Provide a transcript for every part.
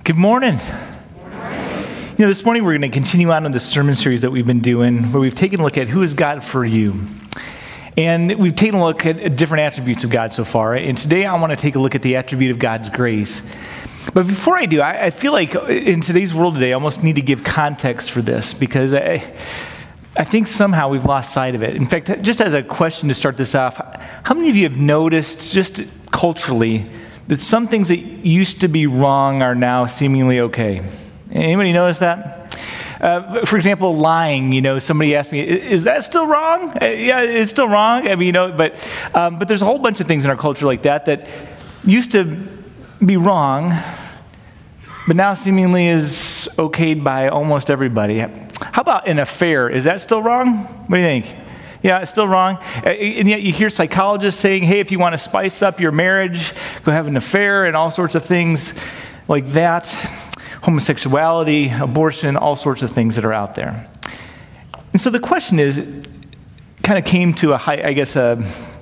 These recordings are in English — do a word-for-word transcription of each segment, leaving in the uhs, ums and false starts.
Good morning. You know, this morning we're going to continue on in the sermon series that we've been doing, where we've taken a look at who is God for you. And we've taken a look at different attributes of God so far. And today I want to take a look at the attribute of God's grace. But before I do, I, I feel like in today's world today, I almost need to give context for this, because I, I think somehow we've lost sight of it. In fact, just as a question to start this off, how many of you have noticed, just culturally, that some things that used to be wrong are now seemingly okay? Anybody notice that? Uh, for example, lying. You know, somebody asked me, "Is that still wrong?" Uh, yeah, it's still wrong. I mean, you know, but um, but there's a whole bunch of things in our culture like that that used to be wrong, but now seemingly is okayed by almost everybody. How about an affair? Is that still wrong? What do you think? Yeah, it's still wrong. And yet you hear psychologists saying, hey, if you want to spice up your marriage, go have an affair and all sorts of things like that. Homosexuality, abortion, all sorts of things that are out there. And so the question is, kind of came to a high, I guess, a,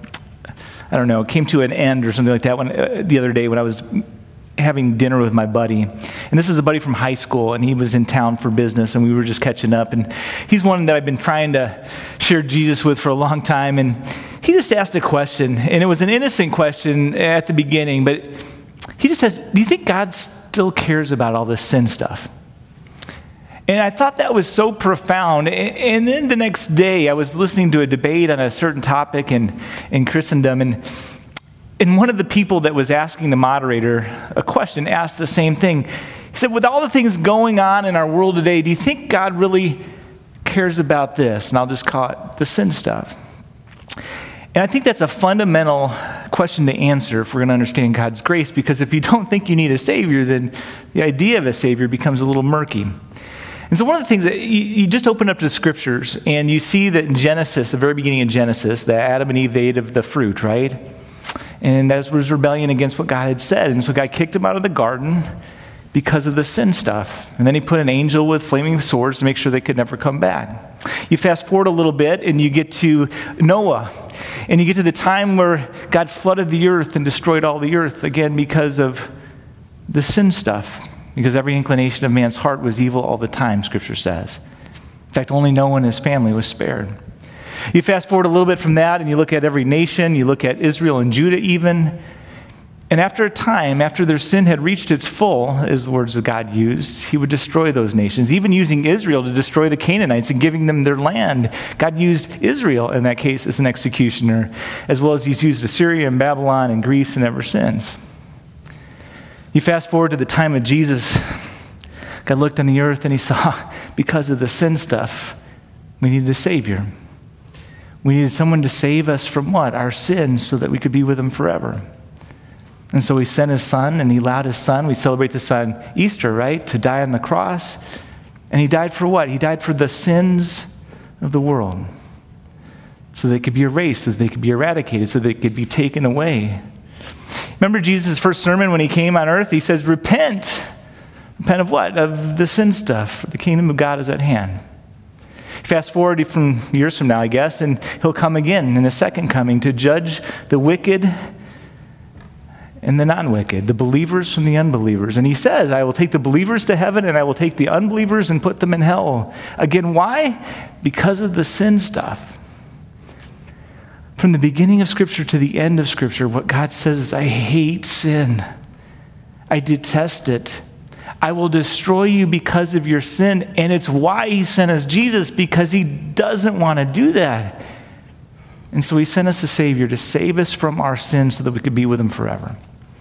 I don't know, came to an end or something like that when, uh, the other day when I was having dinner with my buddy. And this is a buddy from high school, and he was in town for business, and we were just catching up. And he's one that I've been trying to share Jesus with for a long time. And he just asked a question, and it was an innocent question at the beginning, but he just says, do you think God still cares about all this sin stuff? And I thought that was so profound. And then the next day, I was listening to a debate on a certain topic in, in Christendom, and And one of the people that was asking the moderator a question asked the same thing. He said, with all the things going on in our world today, do you think God really cares about this? And I'll just call it the sin stuff. And I think that's a fundamental question to answer if we're going to understand God's grace, because if you don't think you need a Savior, then the idea of a Savior becomes a little murky. And so one of the things that you, you just open up to the Scriptures, and you see that in Genesis, the very beginning of Genesis, that Adam and Eve ate of the fruit, right? And that was rebellion against what God had said. And so God kicked him out of the garden because of the sin stuff. And then he put an angel with flaming swords to make sure they could never come back. You fast forward a little bit and you get to Noah. And you get to the time where God flooded the earth and destroyed all the earth, again, because of the sin stuff. Because every inclination of man's heart was evil all the time, Scripture says. In fact, only Noah and his family was spared. You fast forward a little bit from that, and you look at every nation, you look at Israel and Judah even, and after a time, after their sin had reached its full, as the words that God used, he would destroy those nations, even using Israel to destroy the Canaanites and giving them their land. God used Israel, in that case, as an executioner, as well as he's used Assyria and Babylon and Greece and ever since. You fast forward to the time of Jesus. God looked on the earth and he saw, because of the sin stuff, we needed a Savior. We needed someone to save us from what? Our sins, so that we could be with him forever. And so he sent his son, and he allowed his son, we celebrate the son Easter, right? To die on the cross. And he died for what? He died for the sins of the world. So they could be erased, so that they could be eradicated, so they could be taken away. Remember Jesus' first sermon when he came on earth? He says, repent. Repent of what? Of the sin stuff. The kingdom of God is at hand. Fast forward from years from now, I guess, and he'll come again in the second coming to judge the wicked and the non-wicked, the believers from the unbelievers. And he says, I will take the believers to heaven and I will take the unbelievers and put them in hell. Again, why? Because of the sin stuff. From the beginning of Scripture to the end of Scripture, what God says is, I hate sin. I detest it. I will destroy you because of your sin. And it's why he sent us Jesus, because he doesn't want to do that. And so he sent us a Savior to save us from our sins so that we could be with him forever.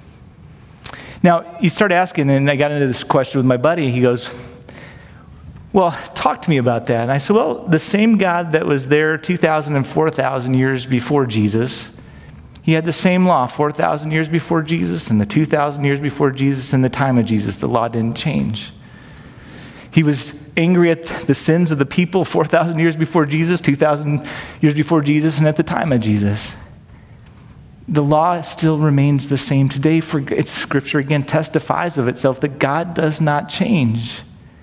Now, you start asking, and I got into this question with my buddy. He goes, well, talk to me about that. And I said, well, the same God that was there two thousand and four thousand years before Jesus, he had the same law four thousand years before Jesus and the two thousand years before Jesus and the time of Jesus. The law didn't change. He was angry at the sins of the people four thousand years before Jesus, two thousand years before Jesus, and at the time of Jesus. The law still remains the same today. For it's Scripture, again, testifies of itself that God does not change.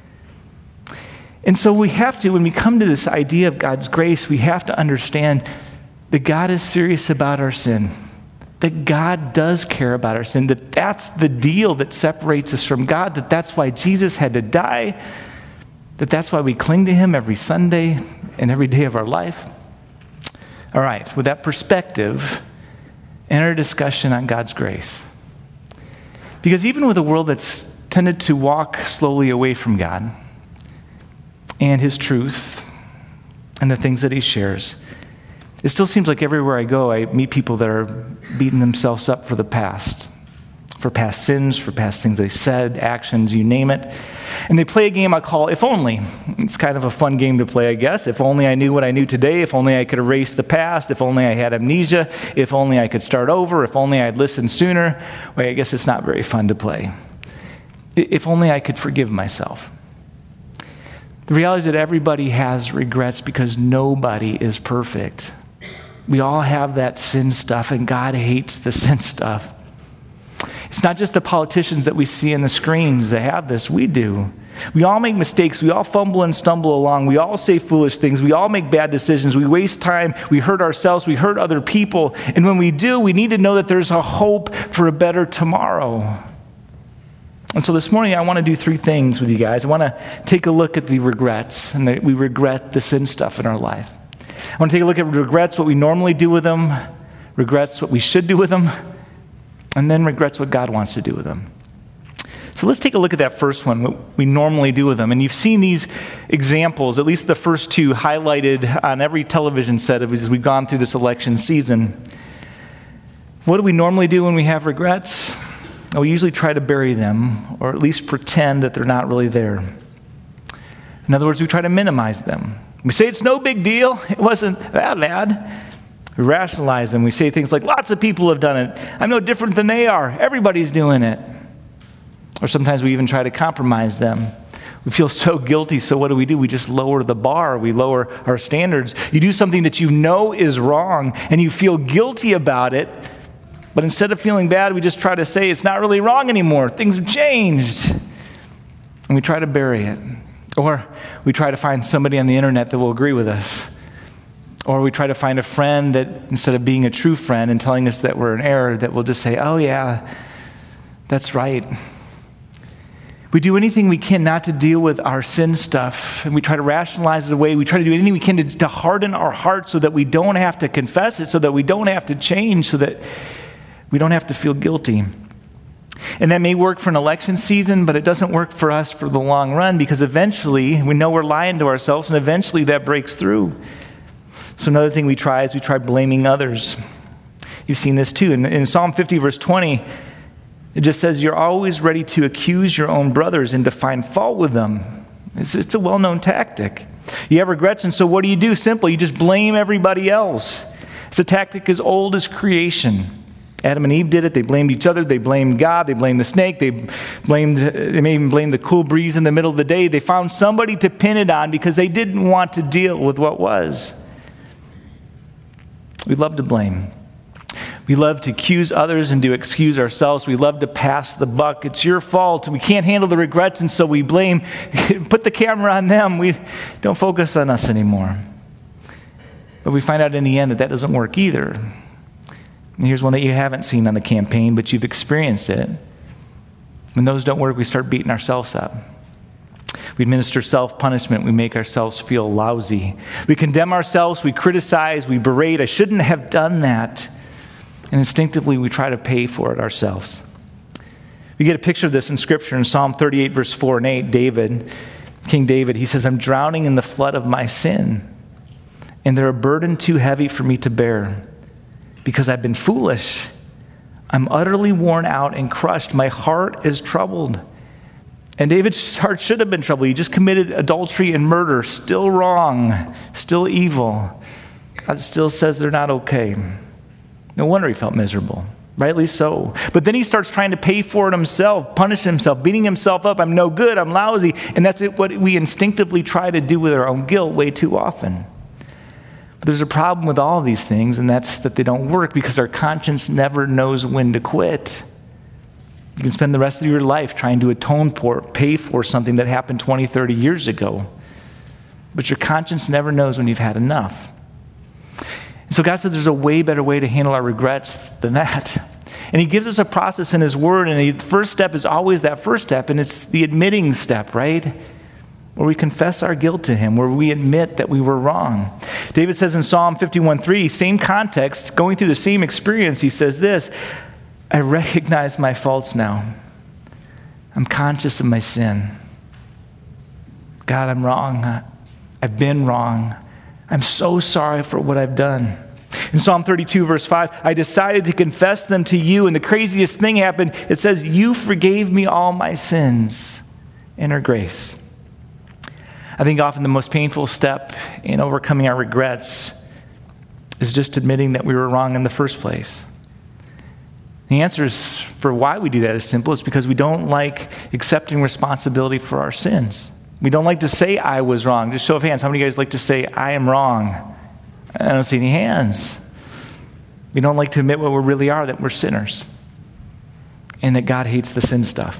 And so we have to, when we come to this idea of God's grace, we have to understand that God is serious about our sin. that God does care about our sin, that that's the deal that separates us from God, that that's why Jesus had to die, that that's why we cling to him every Sunday and every day of our life. All right, with that perspective, enter a discussion on God's grace. Because even with a world that's tended to walk slowly away from God and his truth and the things that he shares, it still seems like everywhere I go, I meet people that are beating themselves up for the past, for past sins, for past things they said, actions, you name it. And they play a game I call If Only. It's kind of a fun game to play, I guess. If only I knew what I knew today. If only I could erase the past. If only I had amnesia. If only I could start over. If only I'd listened sooner. Well, I guess it's not very fun to play. If only I could forgive myself. The reality is that everybody has regrets because nobody is perfect. We all have that sin stuff, and God hates the sin stuff. It's not just the politicians that we see in the screens that have this. We do. We all make mistakes. We all fumble and stumble along. We all say foolish things. We all make bad decisions. We waste time. We hurt ourselves. We hurt other people. And when we do, we need to know that there's a hope for a better tomorrow. And so this morning, I want to do three things with you guys. I want to take a look at the regrets, and that we regret the sin stuff in our life. I want to take a look at regrets, what we normally do with them, regrets, what we should do with them, and then regrets, what God wants to do with them. So let's take a look at that first one, what we normally do with them. And you've seen these examples, at least the first two, highlighted on every television set as we've gone through this election season. What do we normally do when we have regrets? Well, we usually try to bury them, or at least pretend that they're not really there. In other words, we try to minimize them. We say it's no big deal. It wasn't that bad. We rationalize them. We say things like, lots of people have done it. I'm no different than they are. Everybody's doing it. Or sometimes we even try to compromise them. We feel so guilty, so what do we do? We just lower the bar. We lower our standards. You do something that you know is wrong, and you feel guilty about it, but instead of feeling bad, we just try to say it's not really wrong anymore. Things have changed. And we try to bury it. Or we try to find somebody on the internet that will agree with us. Or we try to find a friend that, instead of being a true friend and telling us that we're in error, that will just say, oh yeah, that's right. We do anything we can not to deal with our sin stuff, and we try to rationalize it away. We try to do anything we can to, to harden our hearts so that we don't have to confess it, so that we don't have to change, so that we don't have to feel guilty. And that may work for an election season, but it doesn't work for us for the long run, because eventually we know we're lying to ourselves, and eventually that breaks through. So another thing we try is we try blaming others. You've seen this too. In, in Psalm fifty, verse twenty, it just says, you're always ready to accuse your own brothers and to find fault with them. It's, it's a well-known tactic. You have regrets, and so what do you do? Simple, you just blame everybody else. It's a tactic as old as creation. Adam and Eve did it. They blamed each other. They blamed God. They blamed the snake. They blamed. They may even blame the cool breeze in the middle of the day. They found somebody to pin it on because they didn't want to deal with what was. We love to blame. We love to accuse others and to excuse ourselves. We love to pass the buck. It's your fault. We can't handle the regrets, and so we blame. Put the camera on them. We don't focus on us anymore. But we find out in the end that that doesn't work either. And here's one that you haven't seen on the campaign, but you've experienced it. When those don't work, we start beating ourselves up. We administer self-punishment. We make ourselves feel lousy. We condemn ourselves. We criticize. We berate. I shouldn't have done that. And instinctively, we try to pay for it ourselves. We get a picture of this in Scripture in Psalm thirty-eight, verse four and eight. David, King David, he says, I'm drowning in the flood of my sin, and they're a burden too heavy for me to bear. Because I've been foolish. I'm utterly worn out and crushed. My heart is troubled. And David's heart should have been troubled. He just committed adultery and murder. Still wrong. Still evil. God still says they're not okay. No wonder he felt miserable. Rightly so. But then he starts trying to pay for it himself, punish himself, beating himself up. I'm no good. I'm lousy. And that's what we instinctively try to do with our own guilt way too often. But there's a problem with all of these things, and that's that they don't work because our conscience never knows when to quit. You can spend the rest of your life trying to atone for, pay for something that happened twenty, thirty years ago. But your conscience never knows when you've had enough. So God says there's a way better way to handle our regrets than that. And he gives us a process in his word, and the first step is always that first step, and it's the admitting step, right? Where we confess our guilt to him, where we admit that we were wrong. David says in Psalm fifty-one three, same context, going through the same experience, he says this, I recognize my faults now. I'm conscious of my sin. God, I'm wrong. I've been wrong. I'm so sorry for what I've done. In Psalm thirty-two, verse five, I decided to confess them to you, and the craziest thing happened. It says, you forgave me all my sins. Inner grace. I think often the most painful step in overcoming our regrets is just admitting that we were wrong in the first place. The answer is for why we do that is simple. It's because we don't like accepting responsibility for our sins. We don't like to say I was wrong. Just show of hands, how many of you guys like to say I am wrong? I don't see any hands. We don't like to admit what we really are, that we're sinners. And that God hates the sin stuff.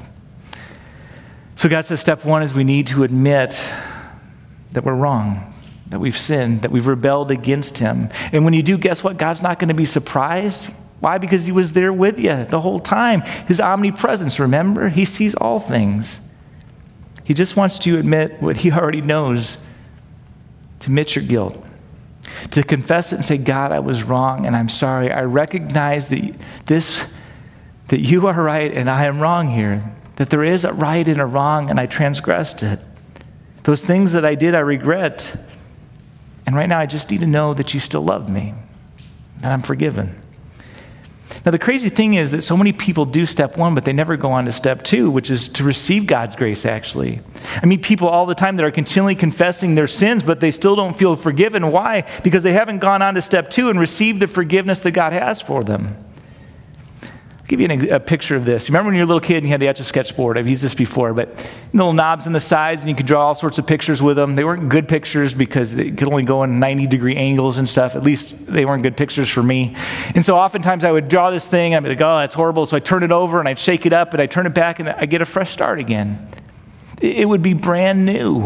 So God says step one is we need to admit that we're wrong, that we've sinned, that we've rebelled against him. And when you do, guess what? God's not going to be surprised. Why? Because he was there with you the whole time. His omnipresence, remember? He sees all things. He just wants to admit what he already knows, to admit your guilt, to confess it and say, God, I was wrong and I'm sorry. I recognize that this, that you are right and I am wrong here, that there is a right and a wrong and I transgressed it. Those things that I did, I regret. And right now I just need to know that you still love me, that I'm forgiven. Now, the crazy thing is that so many people do step one, but they never go on to step two, which is to receive God's grace, actually. I meet people all the time that are continually confessing their sins, but they still don't feel forgiven. Why? Because they haven't gone on to step two and received the forgiveness that God has for them. I'll give you an, a picture of this. You remember when you were a little kid and you had the Etch-a-Sketch board? I've used this before, but little knobs on the sides, and you could draw all sorts of pictures with them. They weren't good pictures because they could only go in ninety degree angles and stuff. At least they weren't good pictures for me. And so oftentimes I would draw this thing, and I'd be like, oh, that's horrible. So I turn it over, and I'd shake it up, and I'd turn it back, and I get a fresh start again. It would be brand new.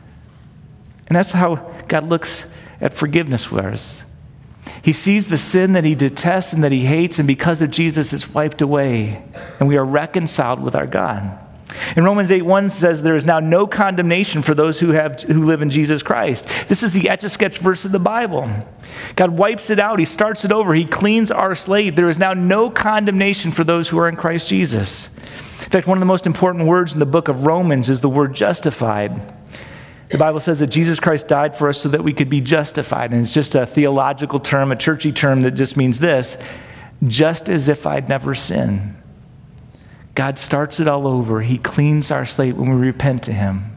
And that's how God looks at forgiveness with us. He sees the sin that he detests and that he hates, and because of Jesus, it's wiped away, and we are reconciled with our God. In Romans eight one says, there is now no condemnation for those who have who live in Jesus Christ. This is the Etch-a-Sketch verse of the Bible. God wipes it out. He starts it over. He cleans our slate. There is now no condemnation for those who are in Christ Jesus. In fact, one of the most important words in the book of Romans is the word justified. The Bible says that Jesus Christ died for us so that we could be justified. And it's just a theological term, a churchy term that just means this, just as if I'd never sinned. God starts it all over. He cleans our slate when we repent to him.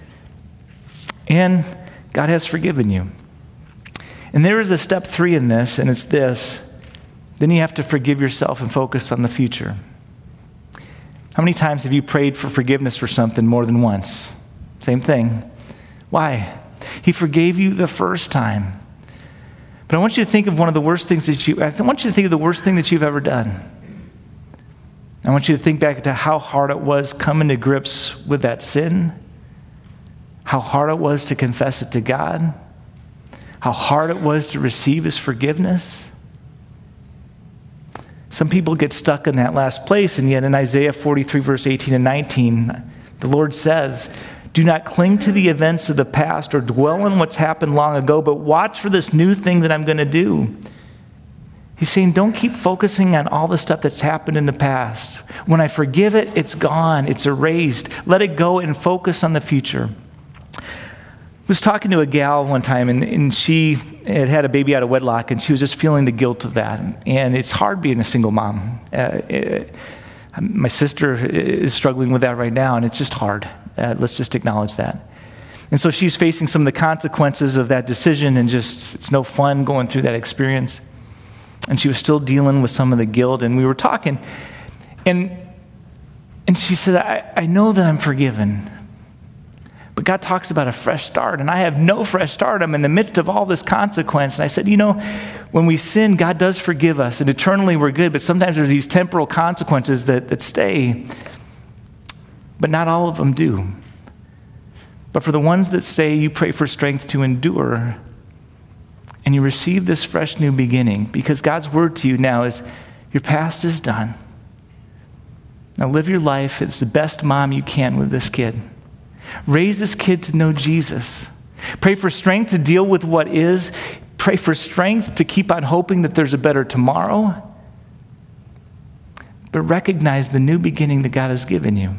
And God has forgiven you. And there is a step three in this, and it's this. Then you have to forgive yourself and focus on the future. How many times have you prayed for forgiveness for something more than once? Same thing. Why? He forgave you the first time. But I want you to think of one of the worst things that you, I want you to think of the worst thing that you've ever done. I want you to think back to how hard it was coming to grips with that sin, how hard it was to confess it to God, how hard it was to receive his forgiveness. Some people get stuck in that last place, and yet in Isaiah forty-three, verse eighteen and nineteen, the Lord says, do not cling to the events of the past or dwell on what's happened long ago, but watch for this new thing that I'm going to do. He's saying, don't keep focusing on all the stuff that's happened in the past. When I forgive it, it's gone. It's erased. Let it go and focus on the future. I was talking to a gal one time, and, and she had had a baby out of wedlock, and she was just feeling the guilt of that. And it's hard being a single mom. Uh, it, my sister is struggling with that right now, and it's just hard. Uh, let's just acknowledge that. And so she's facing some of the consequences of that decision, and just, it's no fun going through that experience. And she was still dealing with some of the guilt, and we were talking, and and she said, I, I know that I'm forgiven, but God talks about a fresh start, and I have no fresh start. I'm in the midst of all this consequence. And I said, you know, when we sin, God does forgive us, and eternally we're good, but sometimes there's these temporal consequences that, that stay, but not all of them do. But for the ones that stay, you pray for strength to endure. and you receive this fresh new beginning, because God's word to you now is, your past is done. Now live your life as the best mom you can with this kid. Raise this kid to know Jesus. Pray for strength to deal with what is. Pray for strength to keep on hoping that there's a better tomorrow. But recognize the new beginning that God has given you.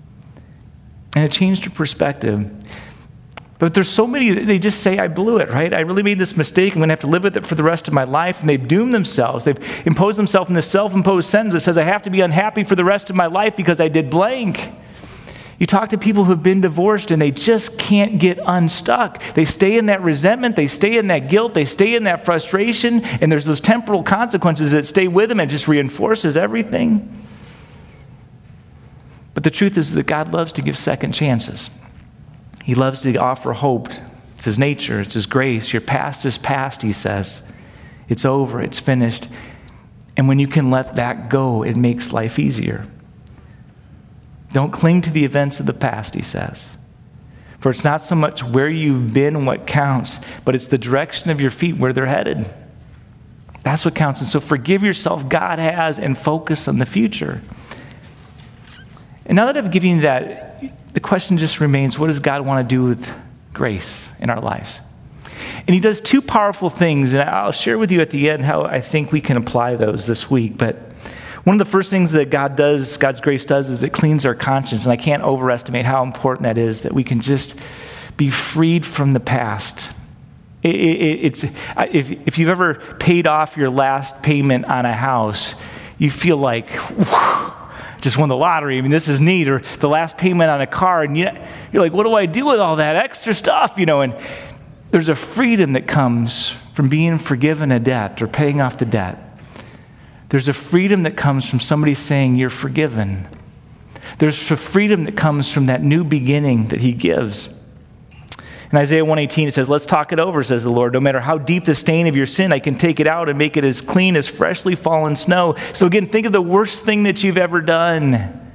And it changed your perspective. But there's so many, they just say, I blew it, right? I really made this mistake. I'm going to have to live with it for the rest of my life. And they've doomed themselves. They've imposed themselves in this self-imposed sentence that says, I have to be unhappy for the rest of my life because I did blank. You talk to people who've been divorced and they just can't get unstuck. They stay in that resentment. They stay in that guilt. They stay in that frustration. And there's those temporal consequences that stay with them and just reinforces everything. But the truth is that God loves to give second chances. He loves to offer hope. It's his nature. It's his grace. Your past is past, he says. It's over. It's finished. And when you can let that go, it makes life easier. Don't cling to the events of the past, he says. For it's not so much where you've been what counts, but it's the direction of your feet where they're headed. That's what counts. And so forgive yourself, God has, and focus on the future. And now that I've given you that, the question just remains, what does God want to do with grace in our lives? And he does two powerful things, and I'll share with you at the end how I think we can apply those this week. But one of the first things that God does, God's grace does, is it cleans our conscience. And I can't overestimate how important that is, that we can just be freed from the past. It, it, it's if, if you've ever paid off your last payment on a house, you feel like, whew, just won the lottery. I mean, this is neat. Or the last payment on a car, and you, you're like, what do I do with all that extra stuff? You know, and there's a freedom that comes from being forgiven a debt or paying off the debt. There's a freedom that comes from somebody saying you're forgiven. There's a freedom that comes from that new beginning that he gives. In Isaiah one eighteen, it says, let's talk it over, says the Lord. No matter how deep the stain of your sin, I can take it out and make it as clean as freshly fallen snow. So again, think of the worst thing that you've ever done.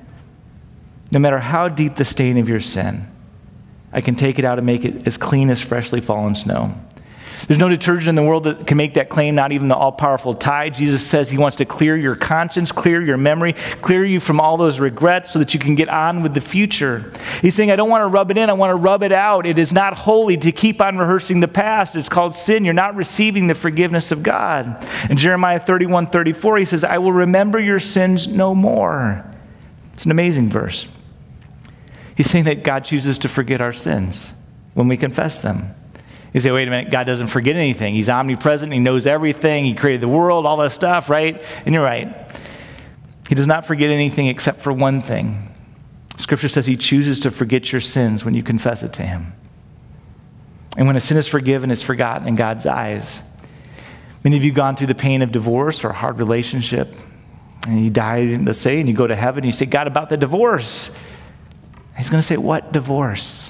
No matter how deep the stain of your sin, I can take it out and make it as clean as freshly fallen snow. There's no detergent in the world that can make that claim, not even the all-powerful Tide. Jesus says he wants to clear your conscience, clear your memory, clear you from all those regrets so that you can get on with the future. He's saying, I don't want to rub it in, I want to rub it out. It is not holy to keep on rehearsing the past. It's called sin. You're not receiving the forgiveness of God. In Jeremiah thirty-one thirty-four, he says, I will remember your sins no more. It's an amazing verse. He's saying that God chooses to forget our sins when we confess them. You say, wait a minute, God doesn't forget anything. He's omnipresent. He knows everything. He created the world, all that stuff, right? And you're right. He does not forget anything except for one thing. Scripture says he chooses to forget your sins when you confess it to him. And when a sin is forgiven, it's forgotten in God's eyes. Many of you have gone through the pain of divorce or a hard relationship, and you die, let's say, and you go to heaven, and you say, God, about the divorce. He's going to say, what divorce?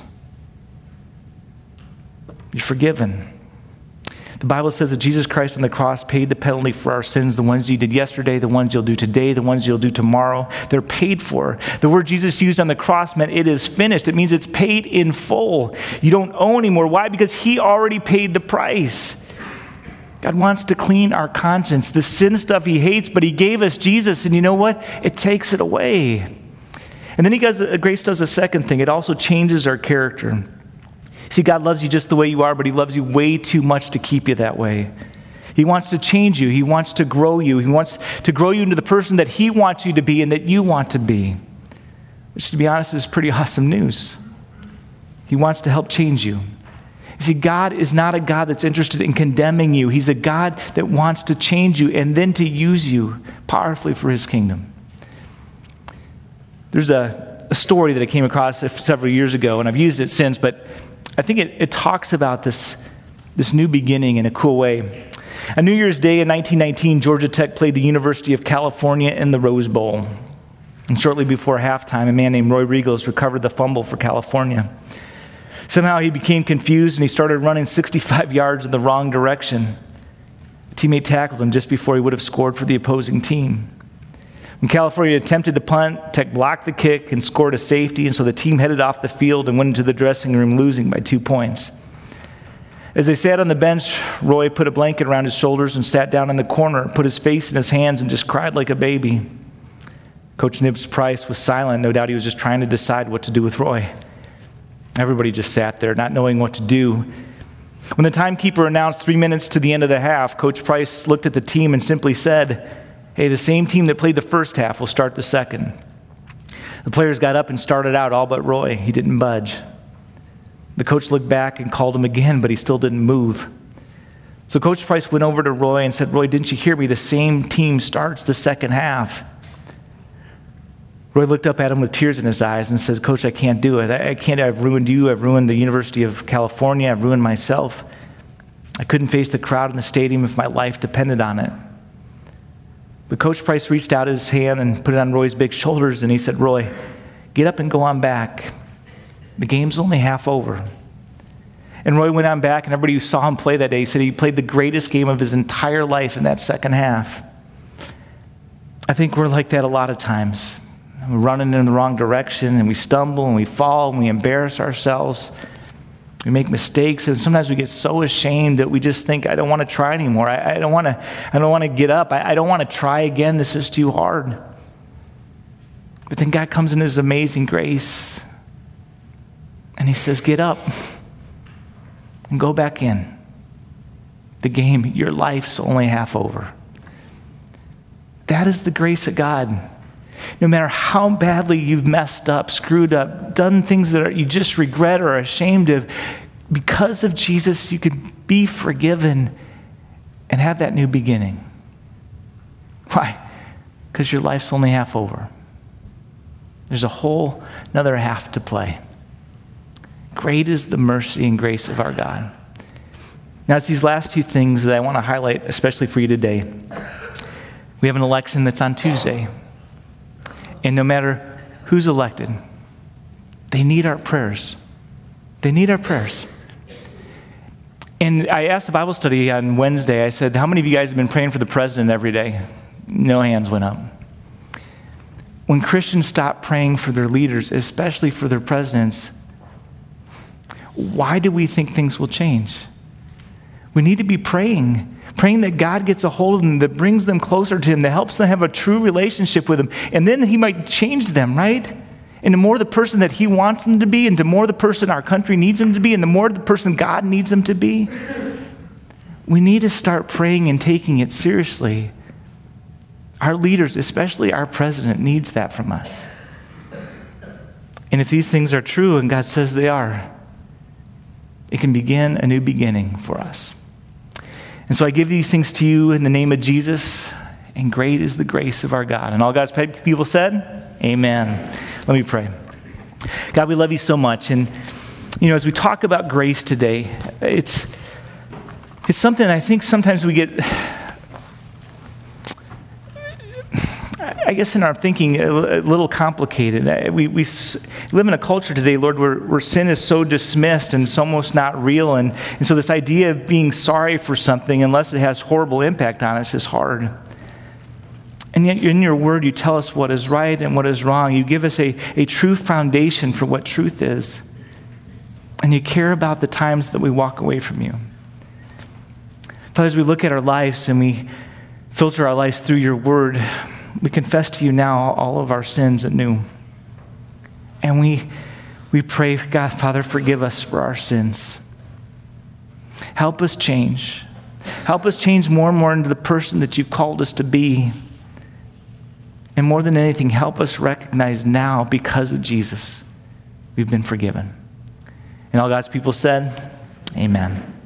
You're forgiven. The Bible says that Jesus Christ on the cross paid the penalty for our sins, the ones you did yesterday, the ones you'll do today, the ones you'll do tomorrow. They're paid for. The word Jesus used on the cross meant it is finished. It means it's paid in full. You don't owe anymore. Why? Because he already paid the price. God wants to clean our conscience, the sin stuff he hates, but he gave us Jesus, and you know what? It takes it away. And then he does, grace does a second thing. It also changes our character. See, God loves you just the way you are, but he loves you way too much to keep you that way. He wants to change you. He wants to grow you. He wants to grow you into the person that he wants you to be and that you want to be. Which, to be honest, is pretty awesome news. He wants to help change you. You see, God is not a God that's interested in condemning you. He's a God that wants to change you and then to use you powerfully for his kingdom. There's a, a story that I came across several years ago, and I've used it since, but I think it, it talks about this, this new beginning in a cool way. On New Year's Day in nineteen nineteen, Georgia Tech played the University of California in the Rose Bowl. And shortly before halftime, a man named Roy Riegels recovered the fumble for California. Somehow he became confused and he started running sixty-five yards in the wrong direction. A teammate tackled him just before he would have scored for the opposing team. When California attempted to punt, Tech blocked the kick and scored a safety, and so the team headed off the field and went into the dressing room losing by two points. As they sat on the bench, Roy put a blanket around his shoulders and sat down in the corner, put his face in his hands, and just cried like a baby. Coach Nibs Price was silent. No doubt he was just trying to decide what to do with Roy. Everybody just sat there, not knowing what to do. When the timekeeper announced three minutes to the end of the half, Coach Price looked at the team and simply said, "Hey, the same team that played the first half will start the second." The players got up and started out, all but Roy. He didn't budge. The coach looked back and called him again, but he still didn't move. So Coach Price went over to Roy and said, "Roy, didn't you hear me? The same team starts the second half." Roy looked up at him with tears in his eyes and says, "Coach, I can't do it. I can't. I've ruined you. I've ruined the University of California. I've ruined myself. I couldn't face the crowd in the stadium if my life depended on it." But Coach Price reached out his hand and put it on Roy's big shoulders, and he said, "Roy, get up and go on back. The game's only half over." And Roy went on back, and everybody who saw him play that day said he played the greatest game of his entire life in that second half. I think we're like that a lot of times. We're running in the wrong direction, and we stumble, and we fall, and we embarrass ourselves. We make mistakes, and sometimes we get so ashamed that we just think, "I don't want to try anymore. I, I don't want to. I don't want to get up. I, I don't want to try again. This is too hard." But then God comes in His amazing grace, and He says, "Get up and go back in. The game, your life's only half over." That is the grace of God. No matter how badly you've messed up, screwed up, done things that are, you just regret or are ashamed of, because of Jesus, you can be forgiven and have that new beginning. Why? Because your life's only half over. There's a whole another half to play. Great is the mercy and grace of our God. Now, it's these last two things that I want to highlight, especially for you today. We have an election that's on Tuesday. And no matter who's elected, they need our prayers. They need our prayers. And I asked the Bible study on Wednesday, I said, "How many of you guys have been praying for the president every day?" No hands went up. When Christians stop praying for their leaders, especially for their presidents, why do we think things will change? We need to be praying. Praying that God gets a hold of them, that brings them closer to Him, that helps them have a true relationship with Him. And then He might change them, right? And the more the person that He wants them to be, and the more the person our country needs them to be, and the more the person God needs them to be, we need to start praying and taking it seriously. Our leaders, especially our president, needs that from us. And if these things are true, and God says they are, it can begin a new beginning for us. And so I give these things to you in the name of Jesus, and great is the grace of our God. And all God's people said, amen. Let me pray. God, we love you so much. And, you know, as we talk about grace today, it's, it's something I think sometimes we get, I guess in our thinking, a little complicated. We, we live in a culture today, Lord, where, where sin is so dismissed and it's almost not real. And, and so this idea of being sorry for something, unless it has horrible impact on us, is hard. And yet in your word, you tell us what is right and what is wrong. You give us a, a true foundation for what truth is. And you care about the times that we walk away from you. Father, as we look at our lives and we filter our lives through your word, we confess to you now all of our sins anew. And we we pray, God, Father, forgive us for our sins. Help us change. Help us change more and more into the person that you've called us to be. And more than anything, help us recognize now, because of Jesus, we've been forgiven. And all God's people said, amen.